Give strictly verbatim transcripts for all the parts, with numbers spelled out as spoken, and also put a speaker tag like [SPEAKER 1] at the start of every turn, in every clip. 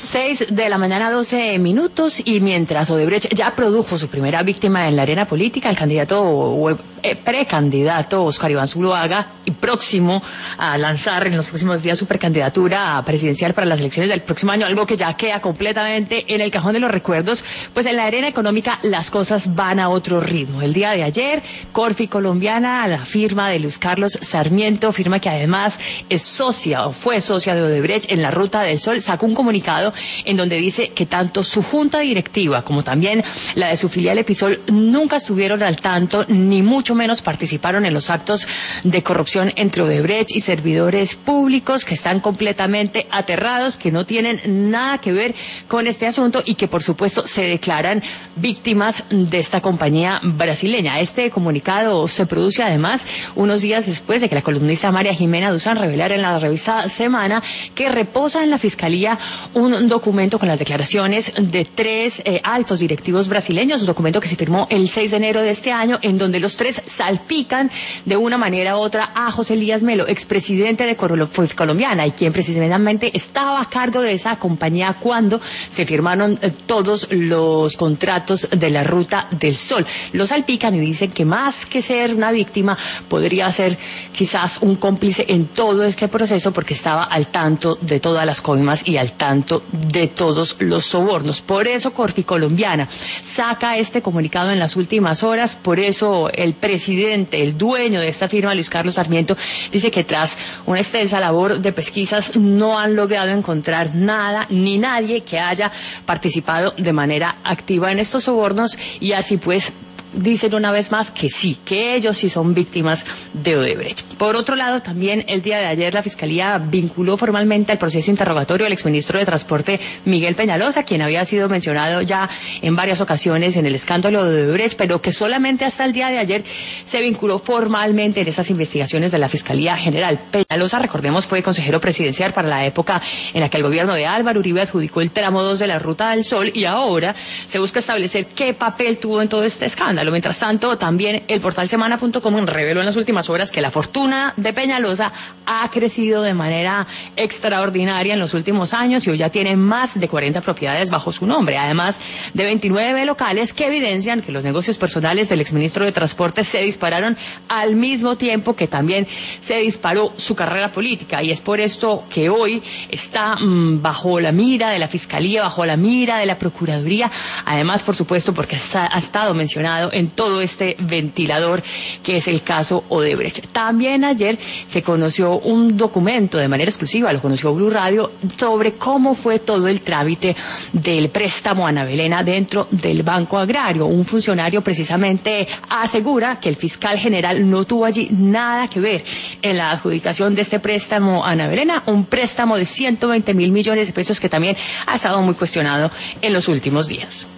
[SPEAKER 1] seis de la mañana, doce minutos, y mientras Odebrecht ya produjo su primera víctima en la arena política, el candidato o eh, precandidato Óscar Iván Zuluaga, y próximo a lanzar en los próximos días su precandidatura presidencial para las elecciones del próximo año, algo que ya queda completamente en el cajón de los recuerdos, pues en la arena económica las cosas van a otro ritmo. El día de ayer, Corfi Colombiana, la firma de Luis Carlos Sarmiento, firma que además es socia o fue socia de Odebrecht en la Ruta del Sol, sacó un comunicado en donde dice que tanto su junta directiva como también la de su filial Episol nunca estuvieron al tanto, ni mucho menos participaron en los actos de corrupción entre Odebrecht y servidores públicos, que están completamente aterrados, que no tienen nada que ver con este asunto y que por supuesto se declaran víctimas de esta compañía brasileña. Este comunicado se produce además unos días después de que la columnista María Jimena Duzán revelara en la revista Semana que reposa en la Fiscalía un documento con las declaraciones de tres eh, altos directivos brasileños, un documento que se firmó el seis de enero de este año, en donde los tres salpican de una manera u otra a José Elías Melo, expresidente de Colombiana, y quien precisamente estaba a cargo de esa compañía cuando se firmaron eh, todos los contratos de la Ruta del Sol. Lo salpican y dicen que más que ser una víctima, podría ser quizás un cómplice en todo este proceso, porque estaba al tanto de todas las coimas y al tanto de todos los sobornos. Por eso Corfi Colombiana saca este comunicado en las últimas horas, por eso el presidente, el dueño de esta firma, Luis Carlos Sarmiento, dice que tras una extensa labor de pesquisas no han logrado encontrar nada ni nadie que haya participado de manera activa en estos sobornos, y así pues dicen una vez más que sí, que ellos sí son víctimas de Odebrecht. Por otro lado, también el día de ayer la Fiscalía vinculó formalmente al proceso interrogatorio al exministro de Transporte Miguel Peñalosa, quien había sido mencionado ya en varias ocasiones en el escándalo de Odebrecht, pero que solamente hasta el día de ayer se vinculó formalmente en esas investigaciones de la Fiscalía General. Peñalosa, recordemos, fue consejero presidencial para la época en la que el gobierno de Álvaro Uribe adjudicó el tramo dos de la Ruta del Sol, y ahora se busca establecer qué papel tuvo en todo este escándalo. Mientras tanto, también el portal semana punto com reveló en las últimas horas que la fortuna de Peñalosa ha crecido de manera extraordinaria en los últimos años y hoy ya tiene más de cuarenta propiedades bajo su nombre, además de veintinueve locales que evidencian que los negocios personales del exministro de Transporte se dispararon al mismo tiempo que también se disparó su carrera política, y es por esto que hoy está mmm, bajo la mira de la Fiscalía, bajo la mira de la Procuraduría, además, por supuesto, porque está, ha estado mencionado en todo este ventilador que es el caso Odebrecht. También ayer se conoció un documento de manera exclusiva, lo conoció Blue Radio, sobre cómo fue todo el trámite del préstamo a Ana Belén dentro del Banco Agrario. Un funcionario precisamente asegura que el fiscal general no tuvo allí nada que ver en la adjudicación de este préstamo a Ana Belén, un préstamo de ciento veinte mil millones de pesos que también ha estado muy cuestionado en los últimos días.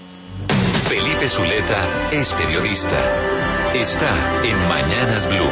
[SPEAKER 2] Felipe Zuleta es periodista. Está en Mañanas Blue.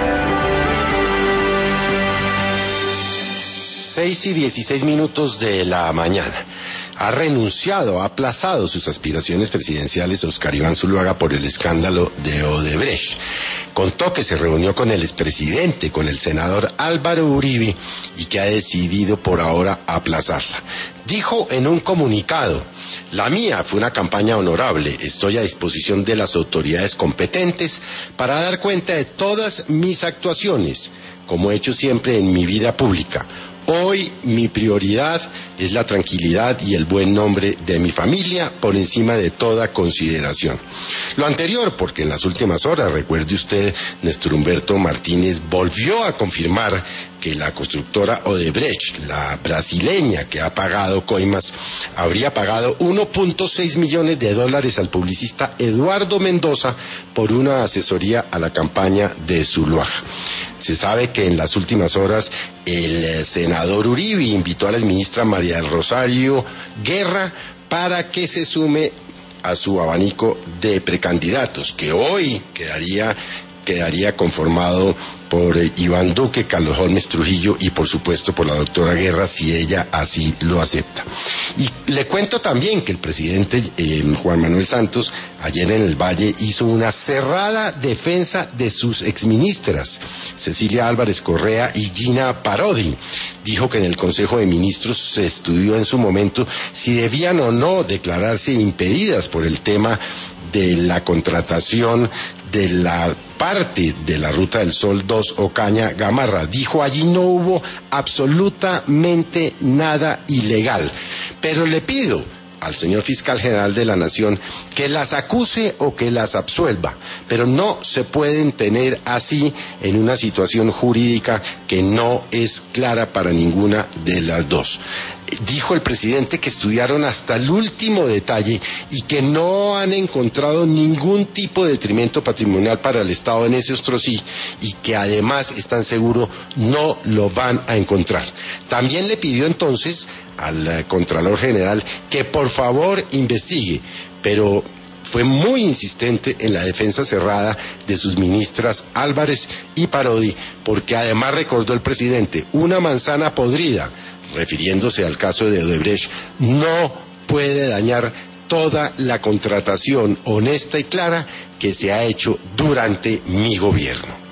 [SPEAKER 3] seis y dieciséis minutos de la mañana. Ha renunciado, ha aplazado sus aspiraciones presidenciales Óscar Iván Zuluaga por el escándalo de Odebrecht. Contó que se reunió con el expresidente, con el senador Álvaro Uribe, y que ha decidido por ahora aplazarla. Dijo en un comunicado: la mía fue una campaña honorable, estoy a disposición de las autoridades competentes para dar cuenta de todas mis actuaciones, como he hecho siempre en mi vida pública. Hoy mi prioridad es la tranquilidad y el buen nombre de mi familia por encima de toda consideración. Lo anterior porque en las últimas horas, recuerde usted, Néstor Humberto Martínez volvió a confirmar que la constructora Odebrecht, la brasileña que ha pagado coimas, habría pagado uno punto seis millones de dólares al publicista Eduardo Mendoza por una asesoría a la campaña de Zuluaga. Se sabe que en las últimas horas el senador Uribe invitó a la exministra María del Rosario Guerra para que se sume a su abanico de precandidatos, que hoy quedaría quedaría conformado por eh, Iván Duque, Carlos Holmes Trujillo y por supuesto por la doctora Guerra, si ella así lo acepta. Y le cuento también que el presidente eh, Juan Manuel Santos ayer en el Valle hizo una cerrada defensa de sus exministras, Cecilia Álvarez Correa y Gina Parodi. dijo que en el Consejo de Ministros se estudió en su momento si debían o no declararse impedidas por el tema de la contratación de la parte de la Ruta del Sol dos Ocaña Gamarra. Dijo, allí no hubo absolutamente nada ilegal, pero le pido al señor fiscal general de la Nación que las acuse o que las absuelva, pero no se pueden tener así en una situación jurídica que no es clara para ninguna de las dos. Dijo el presidente que estudiaron hasta el último detalle y que no han encontrado ningún tipo de detrimento patrimonial para el Estado en ese ostrosí y que además están seguros no lo van a encontrar. También le pidió entonces al Contralor General que por favor investigue, pero fue muy insistente en la defensa cerrada de sus ministras Álvarez y Parodi, porque además recordó el presidente, una manzana podrida, refiriéndose al caso de Odebrecht, no puede dañar toda la contratación honesta y clara que se ha hecho durante mi gobierno.